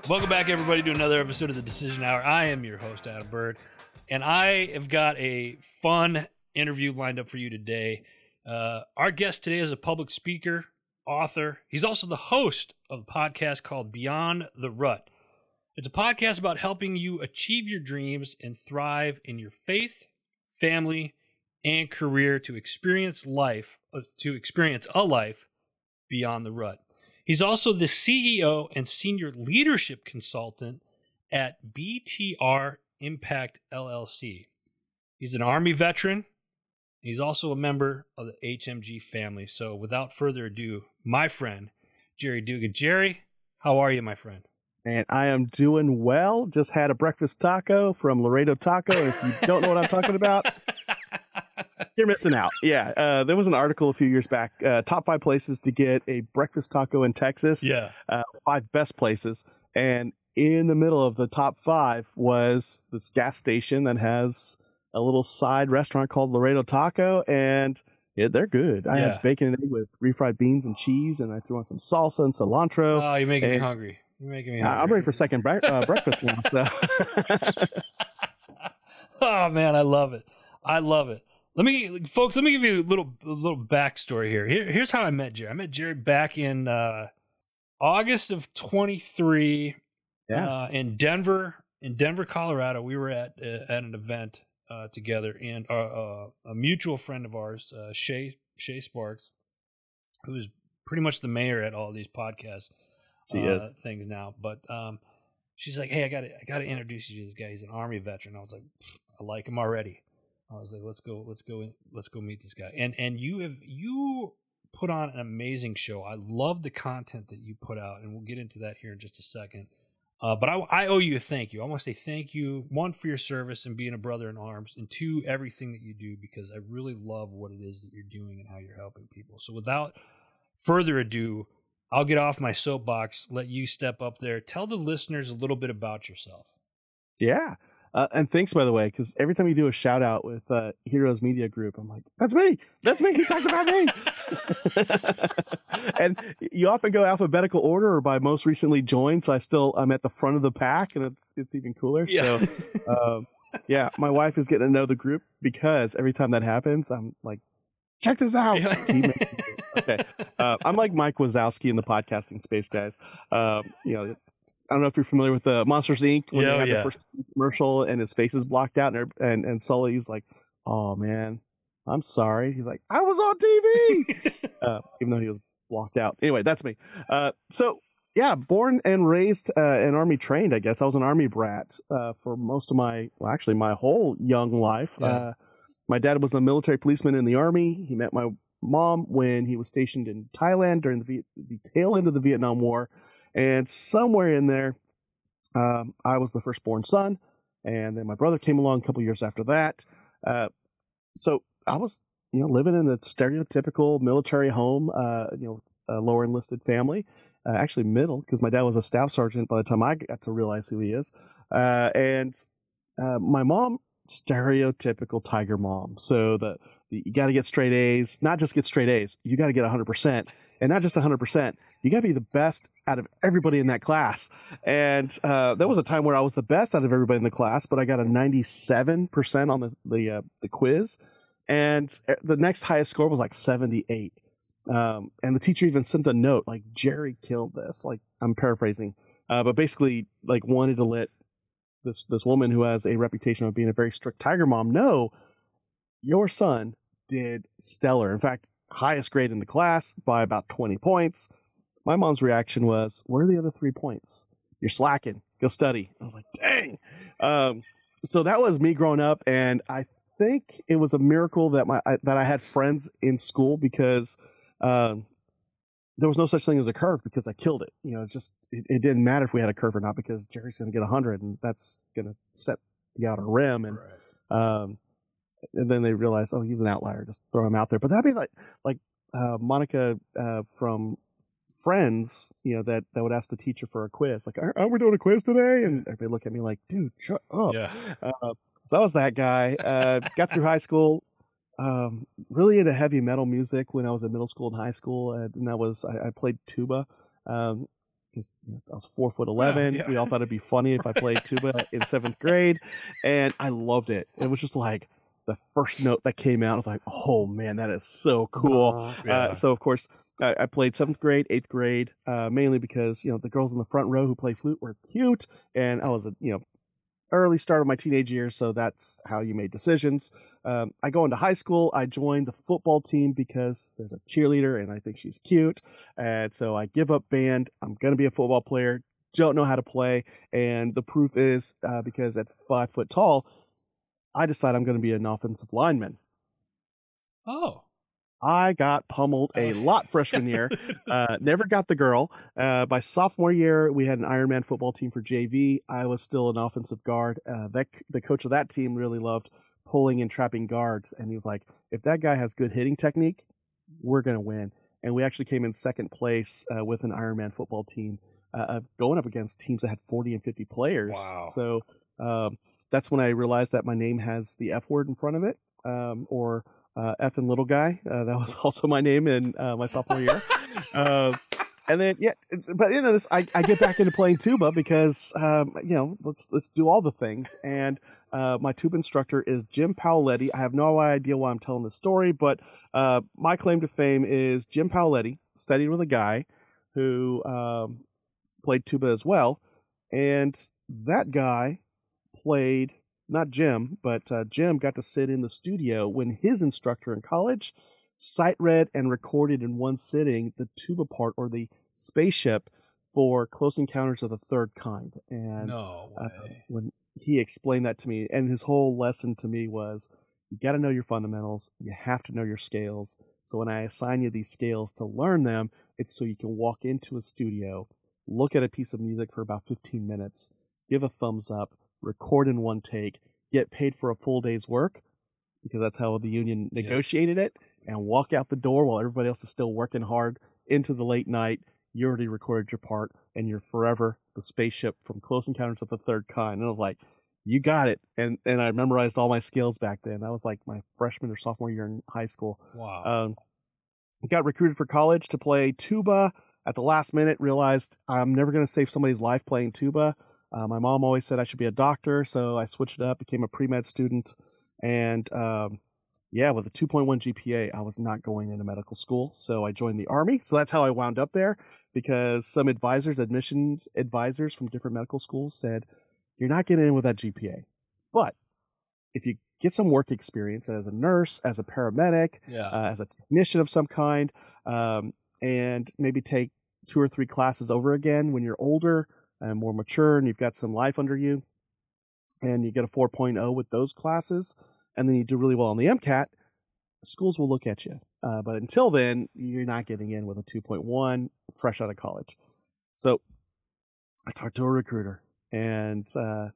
Welcome back, everybody, to another episode of the Decision Hour. I am your host, Adam Bird, and I have got a fun interview lined up for you today. Our guest today is a public speaker, author. He's also the host of a podcast called Beyond the Rut. It's a podcast about helping you achieve your dreams and thrive in your faith, family, and career to experience a life beyond the rut. He's also the CEO and senior leadership consultant at BTR Impact LLC. He's an Army veteran. He's also a member of the HMG family. So without further ado, my friend, Jerry Dugan. Jerry, how are you, my friend? And I am doing well. Just had a breakfast taco from Laredo Taco. If you don't know what I'm talking about, you're missing out. Yeah, there was an article a few years back, top 5 places to get a breakfast taco in Texas. Yeah. 5 best places. And in the middle of the top 5 was this gas station that has a little side restaurant called Laredo Taco. And yeah, they're good. I had bacon and egg with refried beans and cheese, and I threw on some salsa and cilantro. Oh, you're making me hungry. You're making me hungry. I'm ready for second breakfast now. So. Oh, man, I love it. I love it. Let me give you a little backstory here. Here's how I met Jerry. I met Jerry back in August of 23 in Denver, Colorado. We were at an event together, and a mutual friend of ours, Shay Sparks, who's pretty much the mayor at all these podcasts things now. But she's like, "Hey, I got to introduce you to this guy. He's an Army veteran." I was like, "I like him already." I was like, let's go meet this guy. And you put on an amazing show. I love the content that you put out, and we'll get into that here in just a second. But I owe you a thank you. I want to say thank you, 1, for your service and being a brother in arms, and 2, everything that you do, because I really love what it is that you're doing and how you're helping people. So without further ado, I'll get off my soapbox, let you step up there. Tell the listeners a little bit about yourself. Yeah. And thanks, by the way, because every time you do a shout out with Heroes Media Group, I'm like, that's me. He talked about me. And you often go alphabetical order or by most recently joined. So I'm at the front of the pack, and it's even cooler. Yeah. So, my wife is getting to know the group because every time that happens, I'm like, check this out. Okay. I'm like Mike Wazowski in the podcasting space, guys. I don't know if you're familiar with the Monsters Inc. when they had the first commercial and his face is blocked out, and Sully's like, "Oh man, I'm sorry." He's like, "I was on TV," even though he was blocked out. Anyway, that's me. Born and raised and Army trained. I guess I was an Army brat for most of my whole young life. Yeah. My dad was a military policeman in the Army. He met my mom when he was stationed in Thailand during the tail end of the Vietnam War. And somewhere in there, I was the firstborn son, and then my brother came along a couple years after that. So I was, living in the stereotypical military home, a lower enlisted family, actually middle, because my dad was a staff sergeant by the time I got to realize who he is. And my mom, stereotypical Tiger mom. So you got to get straight A's, not just get straight A's, you got to get 100%, and not just 100%. You got to be the best out of everybody in that class. And there was a time where I was the best out of everybody in the class, but I got a 97% on the quiz. And the next highest score was like 78. And the teacher even sent a note like, "Jerry killed this." Like, I'm paraphrasing, but basically like wanted to let this woman who has a reputation of being a very strict Tiger mom know your son did stellar. In fact, highest grade in the class by about 20 points. My mom's reaction was, "Where are the other 3 points? You're slacking. Go study." I was like, dang. So that was me growing up, and I think it was a miracle that I had friends in school, because there was no such thing as a curve, because I killed it. It didn't matter if we had a curve or not, because Jerry's going to get 100, and that's going to set the outer rim. And and then they realized, oh, he's an outlier, just throw him out there. But that'd be like Monica from Friends, that would ask the teacher for a quiz, like, are we doing a quiz today? And everybody look at me like, dude, shut up. Yeah. So I was that guy. Got through high school, really into heavy metal music when I was in middle school and high school, and that was I played tuba. because I was 4'11". Yeah. We all thought it'd be funny if I played tuba in 7th grade, and I loved it. It was just like the first note that came out, I was like, oh man, that is so cool. Yeah. So of course, I played 7th grade, 8th grade, mainly because the girls in the front row who play flute were cute, and I was a early start of my teenage years, so that's how you made decisions. I go into high school. I joined the football team because there's a cheerleader and I think she's cute. And so I give up band. I'm going to be a football player. Don't know how to play. And the proof is because at 5 foot tall, I decide I'm going to be an offensive lineman. Oh. I got pummeled a lot freshman year. Never got the girl. By sophomore year, we had an Ironman football team for JV. I was still an offensive guard. The coach of that team really loved pulling and trapping guards. And he was like, if that guy has good hitting technique, we're going to win. And we actually came in second place with an Ironman football team going up against teams that had 40 and 50 players. Wow. So that's when I realized that my name has the F word in front of it, or F and little guy. That was also my name in my sophomore year. And then, but this, I get back into playing tuba because, let's do all the things. And my tuba instructor is Jim Paoletti. I have no idea why I'm telling this story, but my claim to fame is Jim Paoletti studied with a guy who played tuba as well. And that guy played, not Jim, but Jim got to sit in the studio when his instructor in college sight read and recorded in one sitting the tuba part, or the spaceship, for Close Encounters of the Third Kind. And no way. When he explained that to me, and his whole lesson to me was, you got to know your fundamentals. You have to know your scales. So when I assign you these scales to learn them, it's so you can walk into a studio, look at a piece of music for about 15 minutes, give a thumbs up, record in one take, get paid for a full day's work, because that's how the union negotiated it, and walk out the door while everybody else is still working hard into the late night. You already recorded your part, and you're forever the spaceship from Close Encounters of the Third Kind. And I was like, you got it. And I memorized all my skills back then. That was like my freshman or sophomore year in high school. Wow. Got recruited for college to play tuba. At the last minute, realized I'm never going to save somebody's life playing tuba. My mom always said I should be a doctor, so I switched it up, became a pre-med student. And with a 2.1 GPA, I was not going into medical school, so I joined the Army. So that's how I wound up there, because some admissions advisors from different medical schools said, you're not getting in with that GPA. But if you get some work experience as a nurse, as a paramedic, as a technician of some kind, and maybe take 2 or 3 classes over again when you're older and more mature and you've got some life under you, and you get a 4.0 with those classes, and then you do really well on the MCAT, schools will look at you. But until then, you're not getting in with a 2.1 fresh out of college. So I talked to a recruiter, and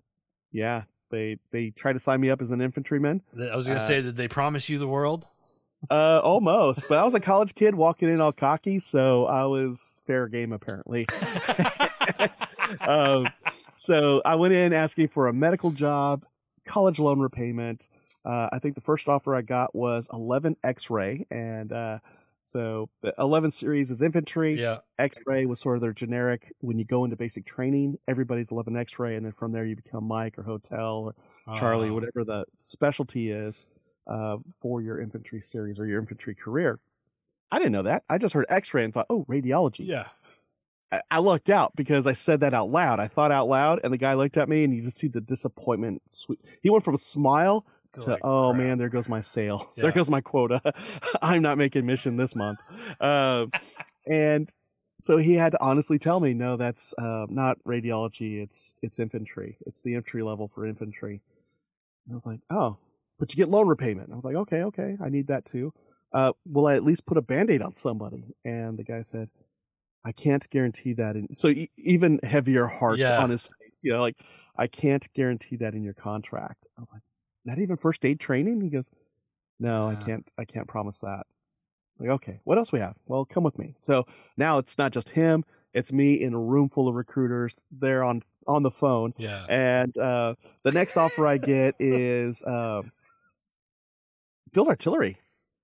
they tried to sign me up as an infantryman. I was going to say, did they promise you the world? Almost, but I was a college kid walking in all cocky, so I was fair game apparently. So I went in asking for a medical job, college loan repayment. I think the first offer I got was 11 X-ray, and so the 11 series is infantry. X-ray was sort of their generic. When you go into basic training, everybody's 11 X-ray, and then from there you become Mike or Hotel or Charlie, whatever the specialty is for your infantry series or your infantry career. I didn't know that. I just heard X-ray and thought, oh, radiology. Yeah. I lucked out because I said that out loud. I thought out loud, and the guy looked at me, and you just see the disappointment. He went from a smile to, oh, crap. Man, there goes my sale. Yeah. There goes my quota. I'm not making mission this month. And so he had to honestly tell me, no, that's not radiology. It's infantry. It's the entry level for infantry. And I was like, oh, but you get loan repayment. And I was like, okay, I need that too. Will I at least put a Band-Aid on somebody? And the guy said, I can't guarantee that. So even heavier heart on his face, like, I can't guarantee that in your contract. I was like, not even first aid training? He goes, no, I can't promise that. Like, okay, what else we have? Well, come with me. So now it's not just him, it's me in a room full of recruiters. They're on the phone. Yeah. And the next offer I get is field artillery.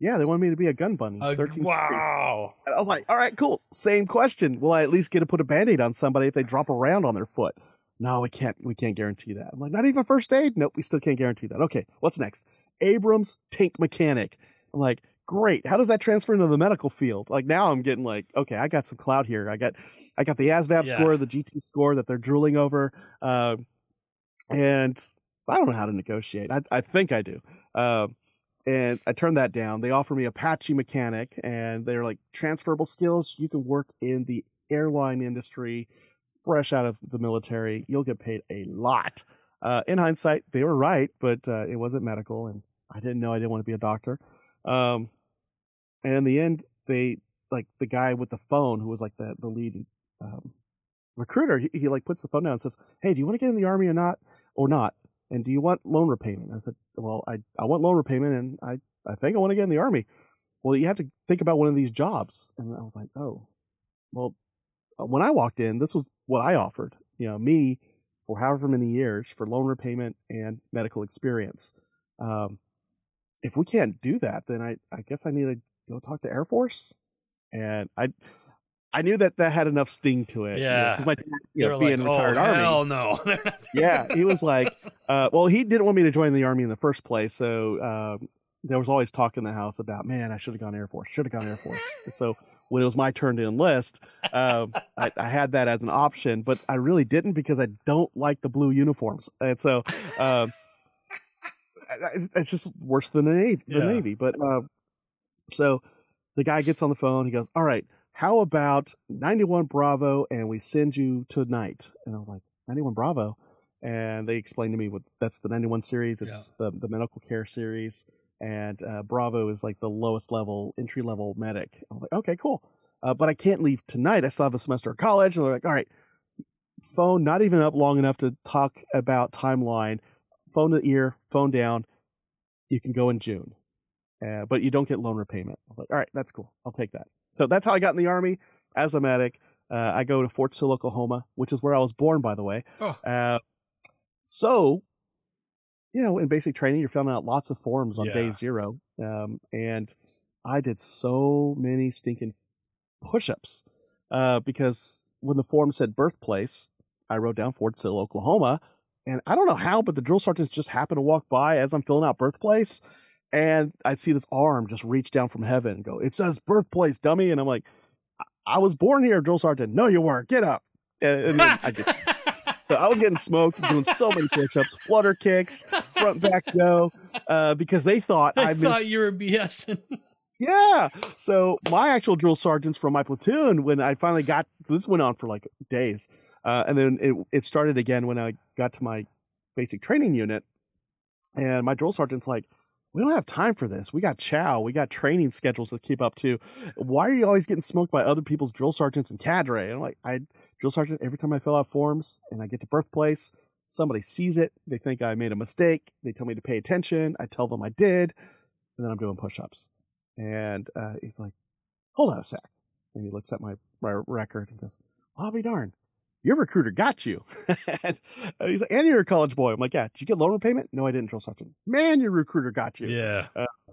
Yeah, they wanted me to be a gun bunny. 13 series. Wow. And I was like, all right, cool. Same question. Will I at least get to put a Band-Aid on somebody if they drop a round on their foot? No, we can't guarantee that. I'm like, not even first aid? Nope, we still can't guarantee that. Okay, what's next? Abrams tank mechanic. I'm like, great. How does that transfer into the medical field? Like now I'm getting like, okay, I got some clout here. I got the ASVAB score, the GT score that they're drooling over. And I don't know how to negotiate. I think I do. And I turned that down. They offer me Apache mechanic, and they're like, transferable skills. You can work in the airline industry, fresh out of the military. You'll get paid a lot. In hindsight, they were right, but it wasn't medical, and I didn't want to be a doctor. And in the end, they like the guy with the phone who was like the lead recruiter. He like puts the phone down and says, "Hey, do you want to get in the Army or not? And do you want loan repayment?" I said, "Well, I want loan repayment, and I think I want to get in the Army." "Well, you have to think about one of these jobs." And I was like, "Oh, well." When I walked in, this was what I offered. Me for however many years for loan repayment and medical experience. If we can't do that, then I guess I need to go talk to Air Force. And I knew that had enough sting to it. Yeah. Because my dad, being retired Army. Hell no. Yeah, he was like, well, he didn't want me to join the Army in the first place. So there was always talk in the house about, man, I should have gone Air Force. And so when it was my turn to enlist, I had that as an option, but I really didn't because I don't like the blue uniforms. And so it's just worse than the Navy. But so the guy gets on the phone. He goes, "All right, how about 91 Bravo and we send you tonight?" And I was like, 91 Bravo? And they explained to me that's the 91 series. It's the medical care series. And Bravo is like the lowest level, entry level medic. I was like, okay, cool. But I can't leave tonight. I still have a semester of college. And they're like, all right, phone not even up long enough to talk about timeline. Phone to ear, phone down. You can go in June. But you don't get loan repayment. I was like, all right, that's cool. I'll take that. So that's how I got in the Army as a medic. I go to Fort Sill, Oklahoma, which is where I was born, by the way. Oh. So, in basic training, you're filling out lots of forms on day 0. And I did so many stinking push-ups because when the form said birthplace, I wrote down Fort Sill, Oklahoma. And I don't know how, but the drill sergeants just happened to walk by as I'm filling out birthplace. And I see this arm just reach down from heaven and go, "It says birthplace, dummy." And I'm like, "I was born here, drill sergeant." "No, you weren't. Get up." And then I did. So I was getting smoked, doing so many push-ups, flutter kicks, front back go, because they thought I thought you were BSing. Yeah. So my actual drill sergeants from my platoon, when I finally got, this went on for like days, and then it started again when I got to my basic training unit, and my drill sergeant's like, "We don't have time for this. We got chow. We got training schedules to keep up to. Why are you always getting smoked by other people's drill sergeants and cadre?" And I'm like, drill sergeant, every time I fill out forms and I get to birthplace, somebody sees it. They think I made a mistake. They tell me to pay attention. I tell them I did. And then I'm doing push-ups. And he's like, "Hold on a sec." And he looks at my record and goes, "Well, I'll be darned. Your recruiter got you." And he's like, "And you're a college boy." I'm like, "Yeah." "Did you get loan repayment?" "No, I didn't, drill sergeant." "Man, your recruiter got you." Yeah.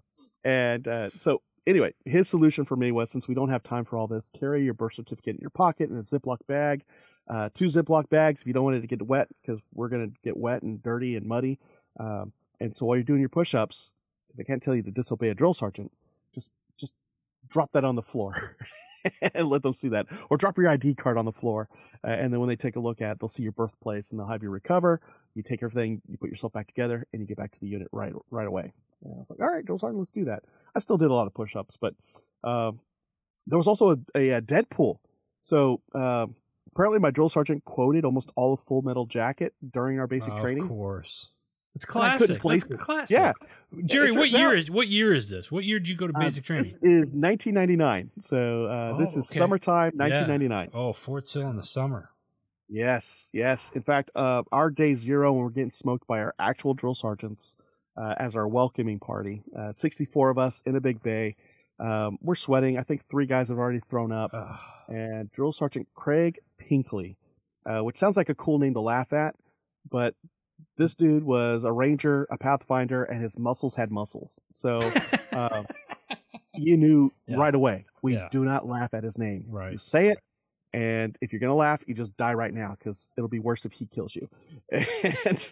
So anyway, his solution for me was, since we don't have time for all this, carry your birth certificate in your pocket in a Ziploc bag, 2 Ziploc bags if you don't want it to get wet, because we're going to get wet and dirty and muddy. And so while you're doing your push-ups, because I can't tell you to disobey a drill sergeant, just drop that on the floor. And let them see that, or drop your ID card on the floor, and then when they take a look at it, they'll see your birthplace and they'll have you recover. You take everything, you put yourself back together, and you get back to the unit right away. And I was like, all right, drill sergeant, let's do that. I still did a lot of push-ups, but there was also a Deadpool. So apparently my drill sergeant quoted almost all of Full Metal Jacket during our basic training. Of course. It's classic. That's classic. Yeah. Jerry, what year is this? What year did you go to basic training? This is 1999. So this is summertime, 1999. Yeah. Oh, Fort Sill in the summer. Yes. In fact, our day 0, when we're getting smoked by our actual drill sergeants as our welcoming party, 64 of us in a big bay. We're sweating. I think 3 guys have already thrown up. And Drill Sergeant Craig Pinkley, which sounds like a cool name to laugh at, but this dude was a ranger, a pathfinder, and his muscles had muscles. So you knew Yeah. right away. We Yeah. do not laugh at his name. Right. You say it, and if you're gonna laugh, you just die right now because it'll be worse if he kills you. And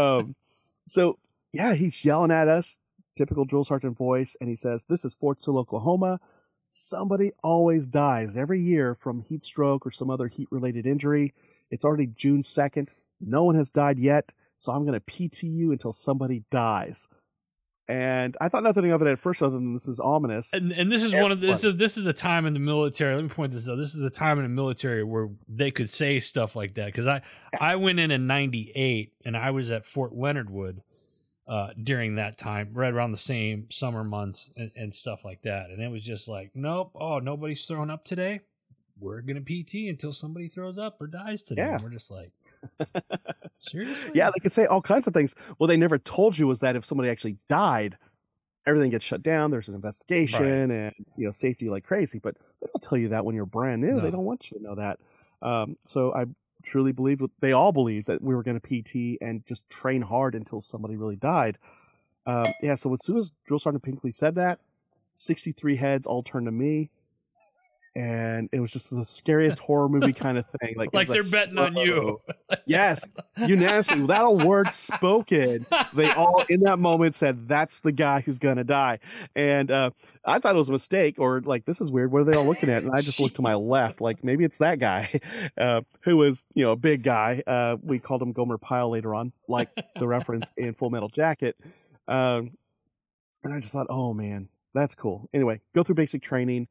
so yeah, he's yelling at us, typical drill sergeant voice, and he says, "This is Fort Sill, Oklahoma. Somebody always dies every year from heat stroke or some other heat-related injury. It's already June 2nd. No one has died yet, so I'm going to PT you until somebody dies." And I thought nothing of it at first, other than this is ominous. And this is this is the time in the military. Let me point this out. This is the time in the military where they could say stuff like that. Because I went in '98 and I was at Fort Leonard Wood during that time, right around the same summer months and stuff like that. And it was just like, nope, nobody's throwing up today. We're gonna PT until somebody throws up or dies today. Yeah. And we're just like, seriously? Yeah, they could say all kinds of things. What they never told you was that if somebody actually died, everything gets shut down. There's an investigation and safety like crazy. But they don't tell you that when you're brand new. No. They don't want you to know that. So I truly believed they all believed that we were going to PT and just train hard until somebody really died. Yeah. So as soon as Drill Sergeant Pinkley said that, 63 heads all turned to me. And it was just the scariest horror movie kind of thing. Like they're betting on you. Yes, unanimously, without a word spoken, they all in that moment said, "That's the guy who's gonna die." And I thought it was a mistake, or like, this is weird. What are they all looking at? And I just looked to my left, like maybe it's that guy, who was a big guy. We called him Gomer Pyle later on, like the reference in Full Metal Jacket. And I just thought, oh man, that's cool. Anyway, go through basic training.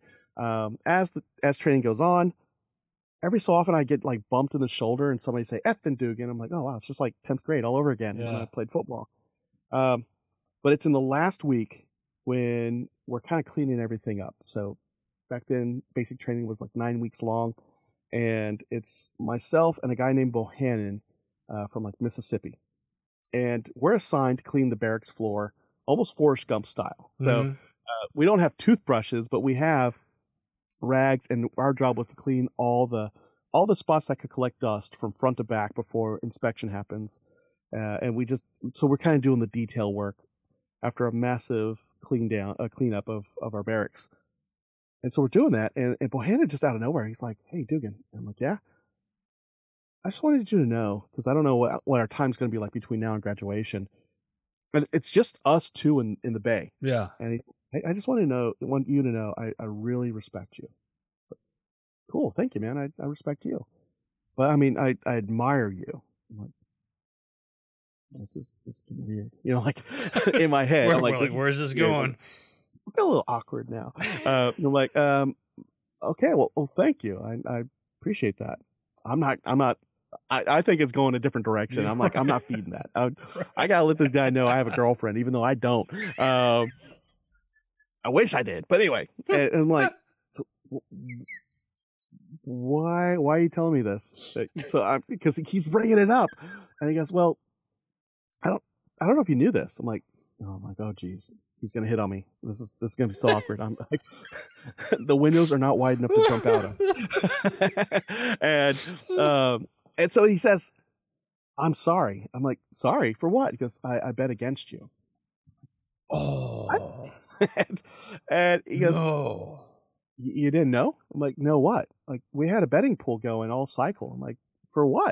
As training goes on, every so often I get like bumped in the shoulder and somebody say "effing Dugan." I'm like, oh wow, it's just like 10th grade all over again when I played football. But it's in the last week when we're kind of cleaning everything up. So back then, basic training was like 9 weeks long, and it's myself and a guy named Bohannon from like Mississippi, and we're assigned to clean the barracks floor, almost Forrest Gump style. So we don't have toothbrushes, but we have rags, and our job was to clean all the spots that could collect dust from front to back before inspection happens. And we're kind of doing the detail work after a massive cleanup of our barracks. And so we're doing that, and Bohannon just out of nowhere, he's like, "Hey, Dugan." I'm like, "Yeah." "I just wanted you to know, because I don't know what our time's going to be like between now and graduation. And it's just us two in the bay." Yeah. And I just want you to know, I really respect you. Like, cool, thank you, man. I respect you. But I mean, I admire you. I'm like, this is getting weird. Like in my head, I'm like, where's this going? I feel a little awkward now. I'm like, okay, well, thank you. I appreciate that. I'm not. I think it's going a different direction. I'm like, I'm not feeding that. I gotta let this guy know I have a girlfriend, even though I don't. I wish I did, but anyway, and I'm like, so why are you telling me this? So because he keeps bringing it up, and he goes, "Well, I don't know if you knew this." I'm like, oh geez, he's gonna hit on me. This is gonna be so awkward. I'm like, the windows are not wide enough to jump out of. And so he says, "I'm sorry." I'm like, "Sorry for what?" He goes, I bet against you. Oh. and he goes, "No. You didn't know?" I'm like, "No, what?" Like, we had a betting pool going all cycle. I'm like, "For what?"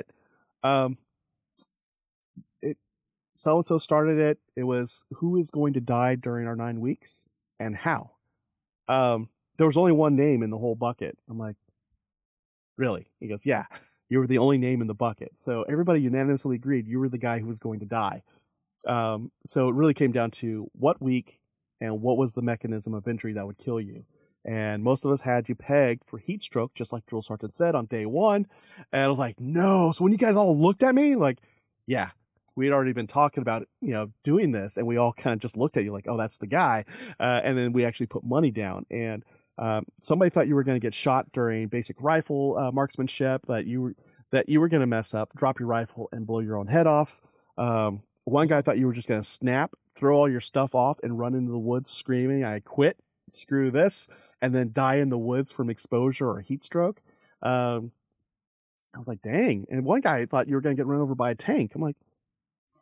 So-and-so started it. It was who is going to die during our 9 weeks and how. There was only one name in the whole bucket. I'm like, "Really?" He goes, "Yeah, you were the only name in the bucket." So everybody unanimously agreed you were the guy who was going to die. So it really came down to what week and what was the mechanism of injury that would kill you. And most of us had you pegged for heat stroke, just like Drill Sergeant said on day one. And I was like, no. So when you guys all looked at me, like, yeah, we had already been talking about, doing this. And we all kind of just looked at you like, oh, that's the guy. And then we actually put money down. And somebody thought you were going to get shot during basic rifle marksmanship, that you were going to mess up, drop your rifle and blow your own head off. One guy thought you were just going to snap, throw all your stuff off, and run into the woods screaming, "I quit, screw this," and then die in the woods from exposure or heat stroke. I was like, dang. And one guy thought you were going to get run over by a tank. I'm like,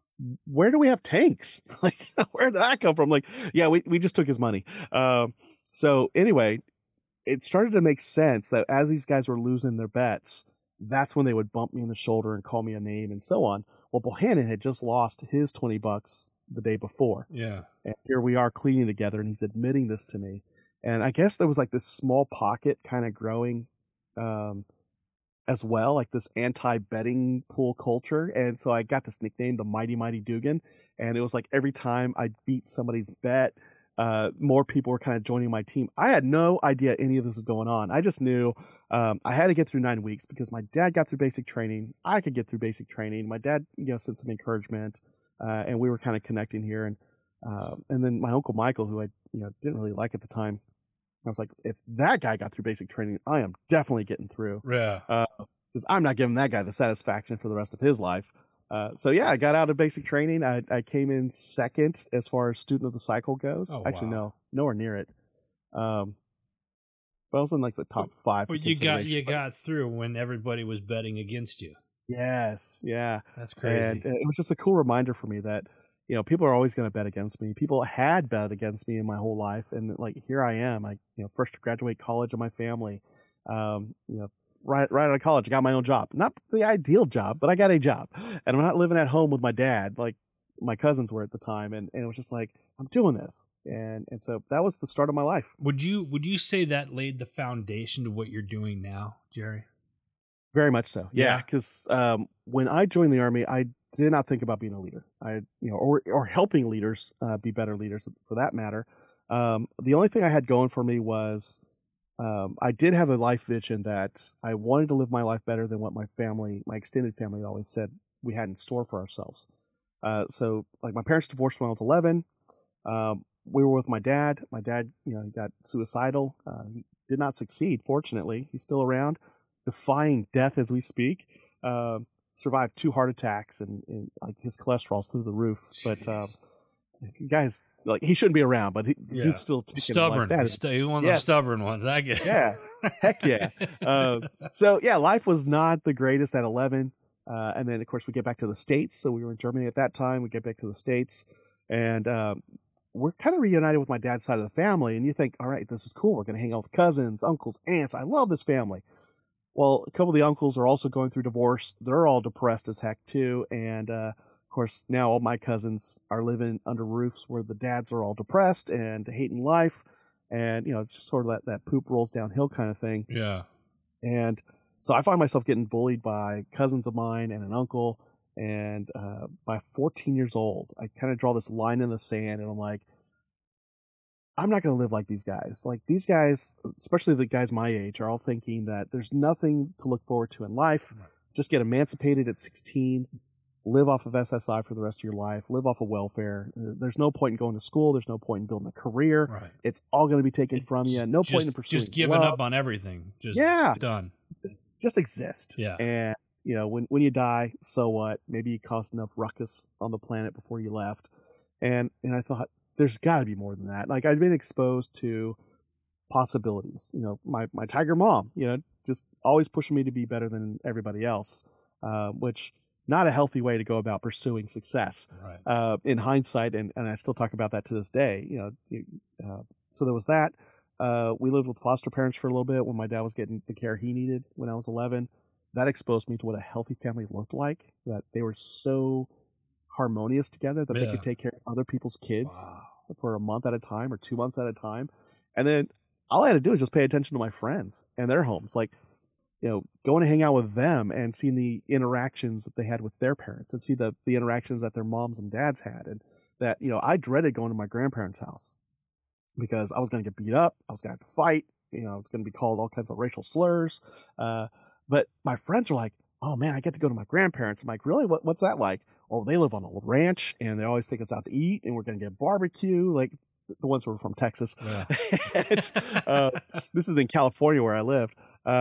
where do we have tanks? Like, where did that come from? Like, yeah, we just took his money. So anyway, it started to make sense that as these guys were losing their bets, that's when they would bump me in the shoulder and call me a name and so on. Well, Bohannon had just lost his $20 the day before. Yeah. And here we are cleaning together, and he's admitting this to me. And I guess there was like this small pocket kind of growing as well, like this anti-betting pool culture. And so I got this nickname, the Mighty Mighty Dugan. And it was like every time I beat somebody's bet, more people were kind of joining my team. I had no idea any of this was going on. I just knew I had to get through 9 weeks because my dad got through basic training. I could get through basic training. My dad, sent some encouragement, and we were kind of connecting here. And then my uncle Michael, who I, didn't really like at the time, I was like, if that guy got through basic training, I am definitely getting through. Yeah. Because I'm not giving that guy the satisfaction for the rest of his life. So yeah, I got out of basic training. I came in second as far as student of the cycle goes. Oh, Actually, wow. no, nowhere near it. But I was in like the top 5. But you got through when everybody was betting against you. Yes, yeah, That's crazy. and it was just a cool reminder for me that people are always going to bet against me. People had bet against me in my whole life, and like here I am. I first to graduate college of my family. Right out of college, I got my own job. Not the ideal job, but I got a job. And I'm not living at home with my dad like my cousins were at the time. And it was just like, I'm doing this. And so that was the start of my life. Would you say that laid the foundation to what you're doing now, Jerry? Very much so. Yeah. Because when I joined the Army, I did not think about being a leader. Or helping leaders be better leaders for that matter. The only thing I had going for me was I did have a life vision that I wanted to live my life better than what my extended family always said we had in store for ourselves. So like my parents divorced when I was 11. We were with my dad. My dad, he got suicidal. He did not succeed. Fortunately, he's still around, defying death as we speak. Survived 2 heart attacks and like his cholesterol's through the roof. Jeez. But guys, like he shouldn't be around, but the dude's still stubborn. Like He's one of the stubborn ones. I get. Yeah, heck yeah. So yeah, life was not the greatest at 11, and then of course we get back to the States. So we were in Germany at that time. We get back to the States, and we're kind of reunited with my dad's side of the family. And you think, all right, this is cool. We're going to hang out with cousins, uncles, aunts. I love this family. Well, a couple of the uncles are also going through divorce. They're all depressed as heck too, and of course, now all my cousins are living under roofs where the dads are all depressed and hating life. And, it's just sort of that poop rolls downhill kind of thing. Yeah. And so I find myself getting bullied by cousins of mine and an uncle. And by 14 years old, I kind of draw this line in the sand and I'm like, I'm not going to live like these guys. Like these guys, especially the guys my age, are all thinking that there's nothing to look forward to in life. Right. Just get emancipated at 16. Live off of SSI for the rest of your life, live off of welfare. There's no point in going to school. There's no point in building a career. Right. It's all going to be taken from you. No point in pursuing just giving love. up on everything. Just done. Just exist. Yeah. And, when you die, so what? Maybe you caused enough ruckus on the planet before you left. And I thought, there's got to be more than that. Like I'd been exposed to possibilities. My tiger mom, just always pushing me to be better than everybody else, which not a healthy way to go about pursuing success. Right. In hindsight, and I still talk about that to this day. So there was that. We lived with foster parents for a little bit when my dad was getting the care he needed when I was 11. That exposed me to what a healthy family looked like, that they were so harmonious together that they could take care of other people's kids for a month at a time or 2 months at a time. And then all I had to do was just pay attention to my friends and their homes. Like, going to hang out with them and seeing the interactions that they had with their parents and see the interactions that their moms and dads had. And that, I dreaded going to my grandparents' house because I was going to get beat up. I was going to have to fight. I was going to be called all kinds of racial slurs. But my friends were like, oh man, I get to go to my grandparents. I'm like, really? What's that like? Oh, they live on a ranch and they always take us out to eat and we're going to get barbecue. Like the ones who were from Texas. Yeah. This is in California where I lived.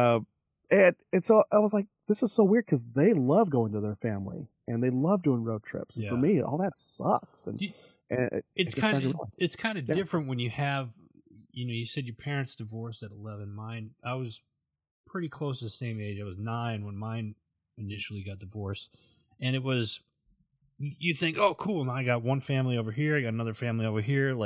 And so I was like, this is so weird because they love going to their family and they love doing road trips. And for me, all that sucks. And it's kind of different when you have, you said your parents divorced at 11. Mine, I was pretty close to the same age. I was 9 when mine initially got divorced. And it was, you think, oh, cool. Now I got one family over here. I got another family over here. Like,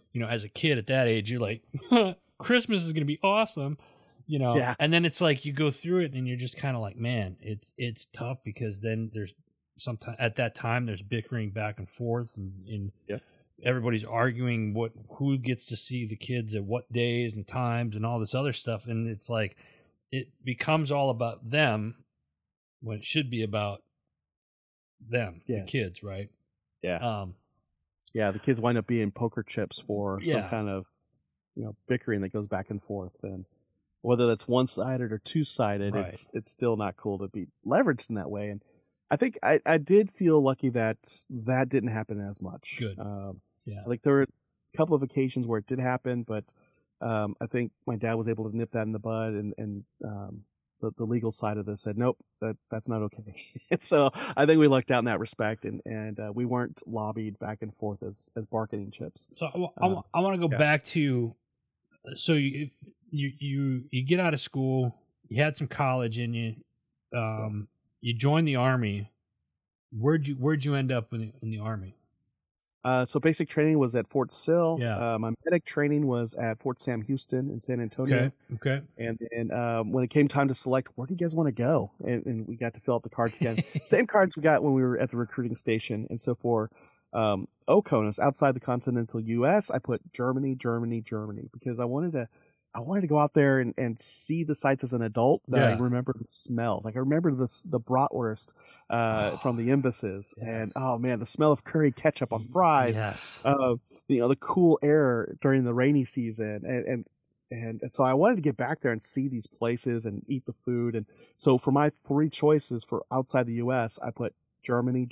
as a kid at that age, you're like, Christmas is going to be awesome, Yeah. and then it's like you go through it and you're just kind of like, man, it's tough because then there's sometimes at that time there's bickering back and forth and Yeah. everybody's arguing who gets to see the kids at what days and times and all this other stuff. And it's like, it becomes all about them when it should be about them, the kids, right? Yeah. Yeah, the kids wind up being poker chips for some kind of, bickering that goes back and forth. And whether that's one-sided or two-sided, Right. it's still not cool to be leveraged in that way. And I think I did feel lucky that didn't happen as much. Good. Yeah. Like there were a couple of occasions where it did happen, but I think my dad was able to nip that in the bud, and the legal side of this said, nope, that's not okay. And so I think we lucked out in that respect, and we weren't lobbied back and forth as bargaining chips. So I want to go back to, so you get out of school, you had some college in you, you joined the Army. Where'd you end up in the Army? So basic training was at Fort Sill. Yeah. My medic training was at Fort Sam Houston in San Antonio. Okay. And then when it came time to select, where do you guys want to go? And we got to fill out the cards again. Same cards we got when we were at the recruiting station. And so for OCONUS, outside the continental U.S., I put Germany, because I wanted to go out there and see the sights as an adult. That I remember the smells. Like I remember the bratwurst from the embassies, and oh man, the smell of curry ketchup on fries. Yes. The cool air during the rainy season, and so I wanted to get back there and see these places and eat the food. And so for my 3 choices for outside the U.S., I put Germany.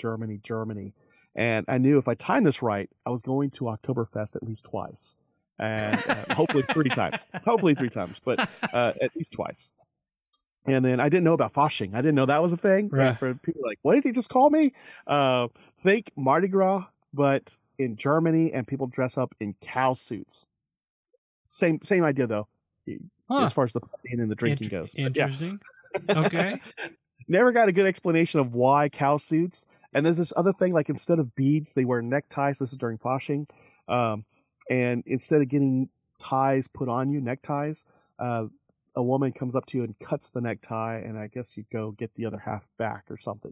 And I knew if I timed this right, I was going to Oktoberfest at least twice. And hopefully 3 times. Hopefully 3 times, but at least twice. And then I didn't know about Fasching. I didn't know that was a thing. Right. And for people like, what did he just call me? Think Mardi Gras, but in Germany, and people dress up in cow suits. Same idea though, as far as the partying and the drinking goes. Interesting. Okay. Never got a good explanation of why cow suits. And there's this other thing, like instead of beads, they wear neckties. This is during Fasching. And instead of getting ties put on you, neckties, a woman comes up to you and cuts the necktie, and I guess you go get the other half back or something.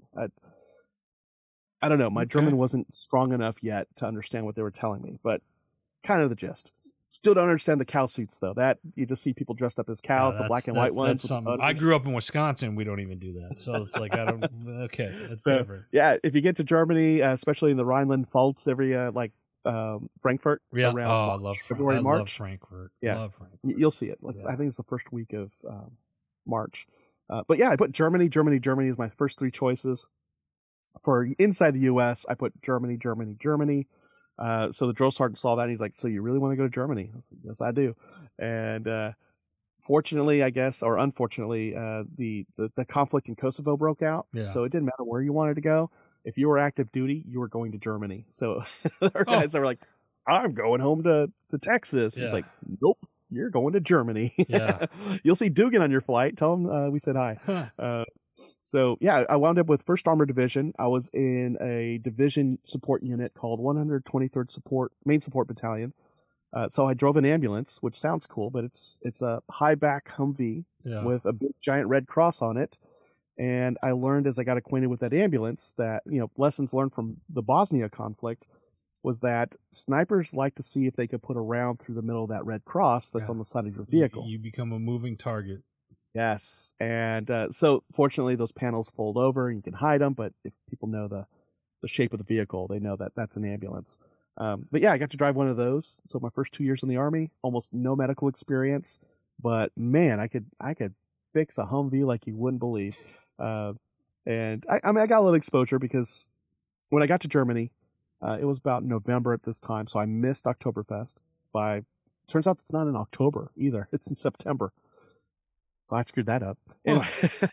I don't know. My German wasn't strong enough yet to understand what they were telling me, but kind of the gist. Still don't understand the cow suits, though. That you just see people dressed up as cows, the black and white ones. I grew up in Wisconsin. We don't even do that. So it's like, I don't, okay. That's different. Yeah, if you get to Germany, especially in the Rhineland-Pfalz area, like Frankfurt, around I love February, March. I love Frankfurt. Yeah, love Frankfurt. You'll see it. I think it's the first week of March. But yeah, I put Germany. Germany is my first 3 choices. For inside the U.S., I put Germany. So the drill sergeant saw that, and he's like, "So you really want to go to Germany?" I was like, "Yes, I do." And fortunately, I guess, or unfortunately, the conflict in Kosovo broke out. Yeah. So it didn't matter where you wanted to go. If you were active duty, you were going to Germany. So there were guys that were like, "I'm going home to Texas." Yeah. It's like, nope, you're going to Germany. Yeah. You'll see Dugan on your flight. Tell him we said hi. Huh. So yeah, I wound up with 1st Armored Division. I was in a division support unit called 123rd Main Support Battalion. So I drove an ambulance, which sounds cool, but it's a high back Humvee with a big giant red cross on it. And I learned as I got acquainted with that ambulance that, lessons learned from the Bosnia conflict was that snipers like to see if they could put a round through the middle of that red cross that's on the side of your vehicle. You become a moving target. Yes. And so fortunately those panels fold over and you can hide them, but if people know the shape of the vehicle, they know that that's an ambulance. But yeah, I got to drive one of those. So my first 2 years in the Army, almost no medical experience, but man, I could fix a Humvee like you wouldn't believe. And I got a little exposure because when I got to Germany, it was about November at this time. So I missed Oktoberfest turns out it's not in October either. It's in September. So I screwed that up. Anyway.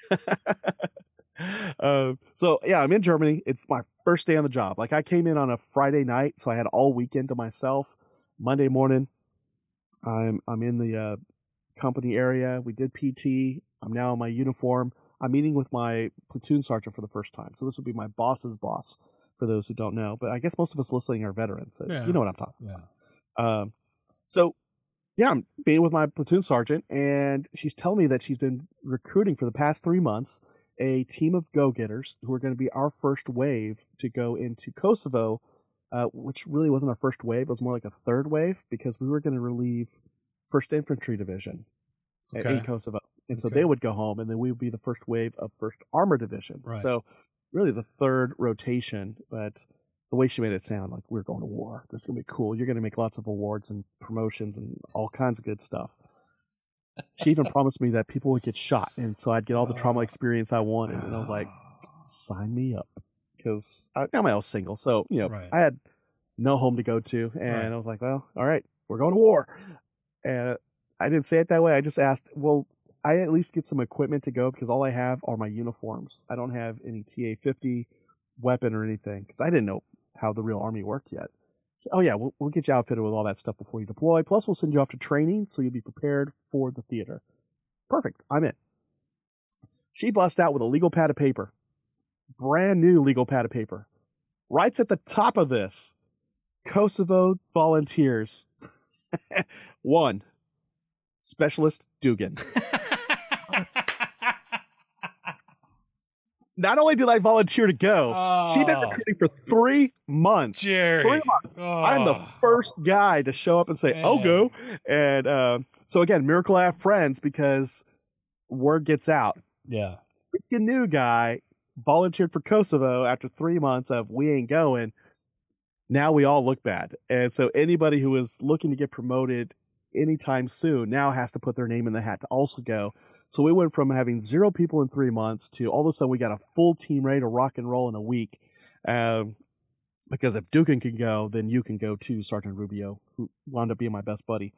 So yeah, I'm in Germany. It's my first day on the job. Like I came in on a Friday night, so I had all weekend to myself. Monday morning, I'm in the company area. We did PT. I'm now in my uniform. I'm meeting with my platoon sergeant for the first time. So this would be my boss's boss, for those who don't know. But I guess most of us listening are veterans. So you know what I'm talking about. So yeah, I'm being with my platoon sergeant, and she's telling me that she's been recruiting for the past 3 months a team of go-getters who are going to be our first wave to go into Kosovo, which really wasn't our first wave. It was more like a third wave because we were going to relieve 1st Infantry Division in Kosovo. And so they would go home, and then we would be the first wave of 1st Armor Division. Right. So really the third rotation, but the way she made it sound like we're going to war. This is going to be cool. You're going to make lots of awards and promotions and all kinds of good stuff. She even promised me that people would get shot, and so I'd get all the trauma experience I wanted. And I was like, sign me up. Because I was single, so, I had no home to go to. And I was like, well, all right, we're going to war. And I didn't say it that way. I just asked, well, I at least get some equipment to go because all I have are my uniforms. I don't have any TA-50 weapon or anything because I didn't know how the real Army worked yet. So, oh yeah, we'll get you outfitted with all that stuff before you deploy. Plus, we'll send you off to training so you'll be prepared for the theater. Perfect. I'm in. She busts out with a legal pad of paper. Brand new legal pad of paper. Writes at the top of this, Kosovo volunteers. 1, Specialist Dugan. Not only did I volunteer to go, she'd been recruiting for 3 months. Jerry. 3 months. I'm the first guy to show up and say, I'll go. And so again, miracle I have friends because word gets out. Yeah. Freaking new guy volunteered for Kosovo after 3 months of we ain't going. Now we all look bad. And so anybody who is looking to get promoted anytime soon now has to put their name in the hat to also go. So we went from having 0 people in 3 months to all of a sudden we got a full team ready to rock and roll in a week. Because if Dugan can go, then you can go too, Sergeant Rubio, who wound up being my best buddy.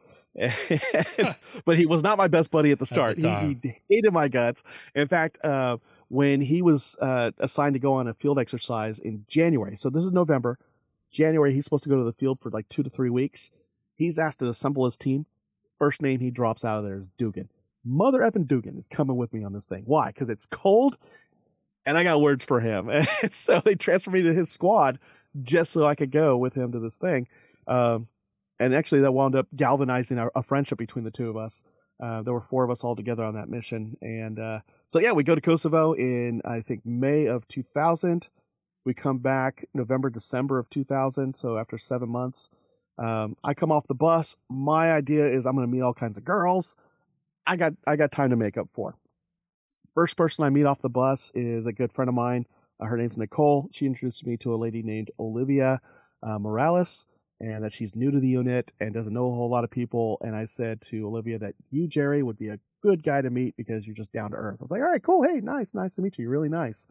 But he was not my best buddy at the start. He hated my guts. In fact, when he was assigned to go on a field exercise in January, so this is November, January, he's supposed to go to the field for like 2 to 3 weeks. He's asked to assemble his team. First name he drops out of there is Dugan. Mother effing Dugan is coming with me on this thing. Why? Because it's cold, and I got words for him. And so they transferred me to his squad just so I could go with him to this thing. And actually, that wound up galvanizing a friendship between the two of us. There were 4 of us all together on that mission. And so, yeah, we go to Kosovo in, I think, May of 2000. We come back November, December of 2000. So after 7 months, I come off the bus. My idea is I'm going to meet all kinds of girls. I got time to make up for. First person I meet off the bus is a good friend of mine. Her name's Nicole. She introduced me to a lady named Olivia Morales, and that she's new to the unit and doesn't know a whole lot of people. And I said to Olivia that you, Jerry, would be a good guy to meet because you're just down to earth. I was like, all right, cool. Hey, nice to meet you. You're really nice.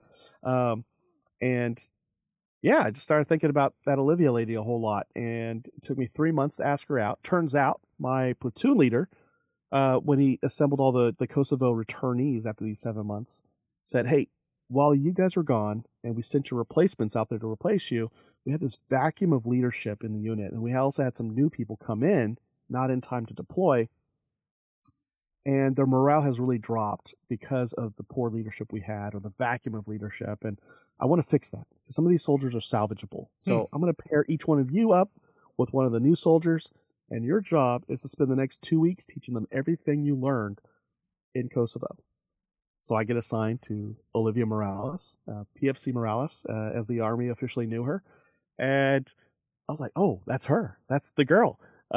And yeah, I just started thinking about that Olivia lady a whole lot. And it took me 3 months to ask her out. Turns out my platoon leader, when he assembled all the Kosovo returnees after these 7 months, said, hey, while you guys were gone and we sent your replacements out there to replace you, we had this vacuum of leadership in the unit. And we also had some new people come in, not in time to deploy. And their morale has really dropped because of the poor leadership we had or the vacuum of leadership. And I want to fix that because some of these soldiers are salvageable. So I'm going to pair each one of you up with one of the new soldiers. And your job is to spend the next 2 weeks teaching them everything you learned in Kosovo. So I get assigned to Olivia Morales, PFC Morales, as the Army officially knew her. And I was like, oh, that's her. That's the girl.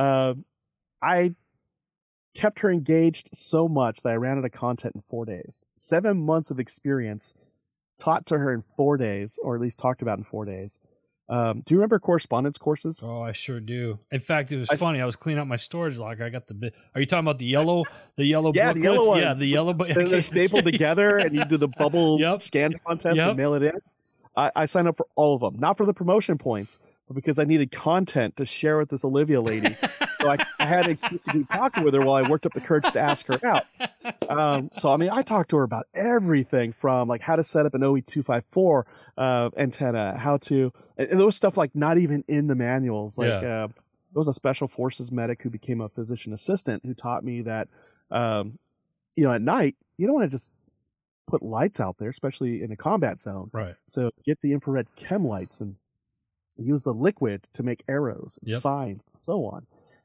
I kept her engaged so much that I ran out of content in 4 days. 7 months of experience taught to her in 4 days, or at least talked about in 4 days. Do you remember correspondence courses? Oh, I sure do. In fact, it was funny. I was cleaning out my storage locker. I got the bit. Are you talking about the yellow? Yeah, booklets? the yellow ones. Yeah, the yellow. They're stapled together, and you do the bubble scan contest and mail it in. I signed up for all of them, not for the promotion points, but because I needed content to share with this Olivia lady. So I had an excuse to keep talking with her while I worked up the courage to ask her out. So, I mean, I talked to her about everything from like how to set up an OE254 antenna, how to, and there was stuff like not even in the manuals. Like there was a special forces medic who became a physician assistant who taught me that, at night, you don't want to just put lights out there, especially in a combat zone. Right. So get the infrared chem lights and use the liquid to make arrows and signs and so on.